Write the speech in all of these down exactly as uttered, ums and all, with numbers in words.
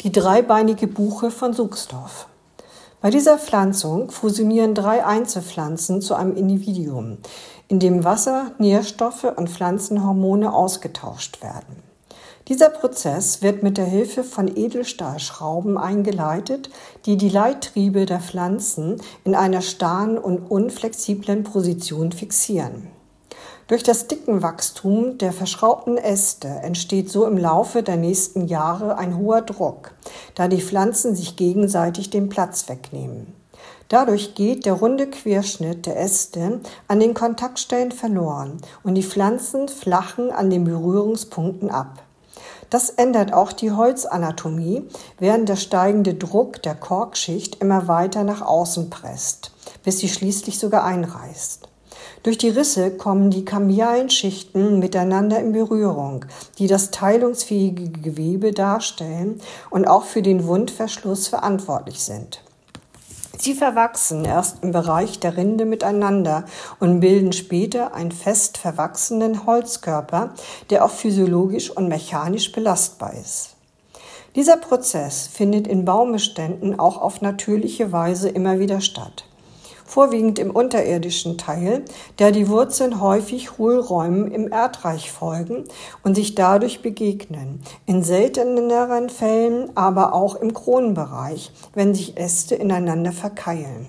Die dreibeinige Buche von Suchsdorf. Bei dieser Pflanzung fusionieren drei Einzelpflanzen zu einem Individuum, in dem Wasser, Nährstoffe und Pflanzenhormone ausgetauscht werden. Dieser Prozess wird mit der Hilfe von Edelstahlschrauben eingeleitet, die die Leittriebe der Pflanzen in einer starren und unflexiblen Position fixieren. Durch das Dickenwachstum der verschraubten Äste entsteht so im Laufe der nächsten Jahre ein hoher Druck, da die Pflanzen sich gegenseitig den Platz wegnehmen. Dadurch geht der runde Querschnitt der Äste an den Kontaktstellen verloren und die Pflanzen flachen an den Berührungspunkten ab. Das ändert auch die Holzanatomie, während der steigende Druck der Korkschicht immer weiter nach außen presst, bis sie schließlich sogar einreißt. Durch die Risse kommen die cambialen Schichten miteinander in Berührung, die das teilungsfähige Gewebe darstellen und auch für den Wundverschluss verantwortlich sind. Sie verwachsen erst im Bereich der Rinde miteinander und bilden später einen fest verwachsenen Holzkörper, der auch physiologisch und mechanisch belastbar ist. Dieser Prozess findet in Baumbeständen auch auf natürliche Weise immer wieder statt. Vorwiegend im unterirdischen Teil, da die Wurzeln häufig Hohlräumen im Erdreich folgen und sich dadurch begegnen, in selteneren Fällen aber auch im Kronenbereich, wenn sich Äste ineinander verkeilen.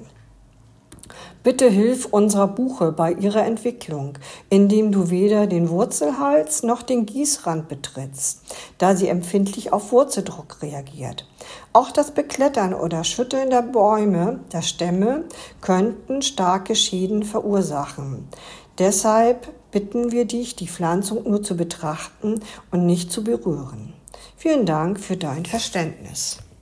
Bitte hilf unserer Buche bei ihrer Entwicklung, indem du weder den Wurzelhals noch den Gießrand betrittst, da sie empfindlich auf Wurzeldruck reagiert. Auch das Beklettern oder Schütteln der Bäume, der Stämme, könnten starke Schäden verursachen. Deshalb bitten wir dich, die Pflanzung nur zu betrachten und nicht zu berühren. Vielen Dank für dein Verständnis.